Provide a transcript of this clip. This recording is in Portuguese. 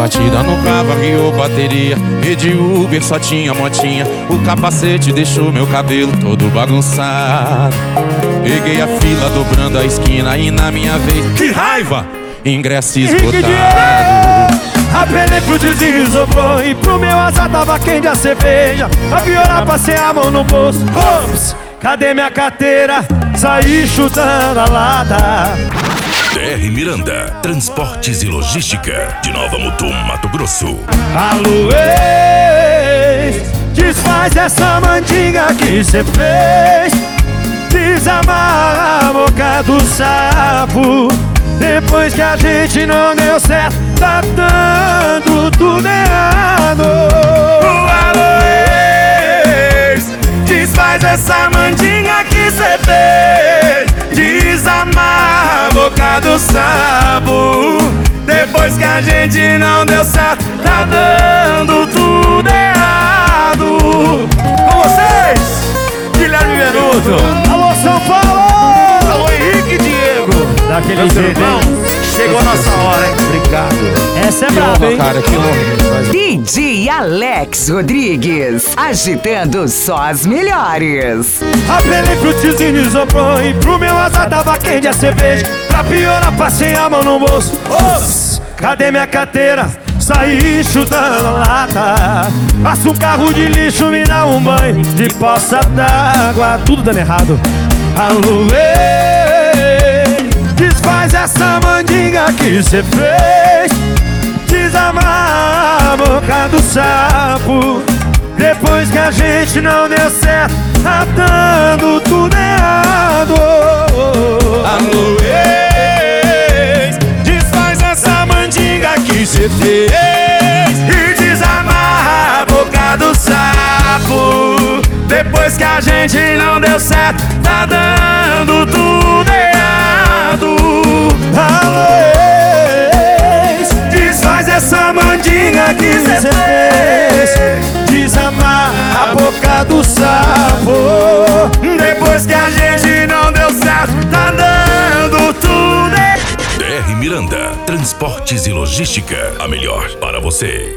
batida no carro, arriou bateria. E de Uber só tinha motinha. O capacete deixou meu cabelo todo bagunçado. Peguei a fila dobrando a esquina e na minha vez, que raiva! Ingresso esgotado. Apelei pro vizinho, sobrou. E pro meu azar tava quente a cerveja. Pra piorar, passei a mão no bolso. Ops, cadê minha carteira? Saí chutando a lata. DR Miranda, Transportes e Logística, de Nova Mutum, Mato Grosso. Alô, ex, desfaz essa mandinga que cê fez. Desamarra a boca do sapo. Depois que a gente não deu certo, tá dando tudo errado. Alô, ex, desfaz essa mandinga que cê fez. Desamarra a boca do sapo. Depois que a gente não deu certo, tá dando tudo errado. Com vocês, Guilherme Venuto. Alô, São Paulo! Alô, Henrique e Diego. Daquele jeito, hein? Chegou a nossa hora, hein? Obrigado. Essa é Que braba, honra, hein? cara, que honra. DJ Alex Rodrigues, agitando só as melhores. Apelei pro tiozinho isoprou. E pro meu azar tava quente a cerveja. Pra piorar, passei a mão no bolso. Ops, cadê minha carteira? Saí chutando a lata. Passa um carro de lixo, me dá um banho de poça d'água. Tudo dando errado. Alô, ei, desfaz essa mandinga que cê fez. Desamarra a boca do sapo. Depois que a gente não deu certo, tá dando tudo errado. Alô, ex, desfaz essa mandinga que cê fez. E desamarra a boca do sapo. Depois que a gente não deu certo, tá dando tudo errado. Alô, ex, Desfaz essa mandinga que cê fez. desamarra a boca do sapo. Depois que a gente não deu certo, tá dando tudo errado. DR Miranda, Transportes e Logística, a melhor para você.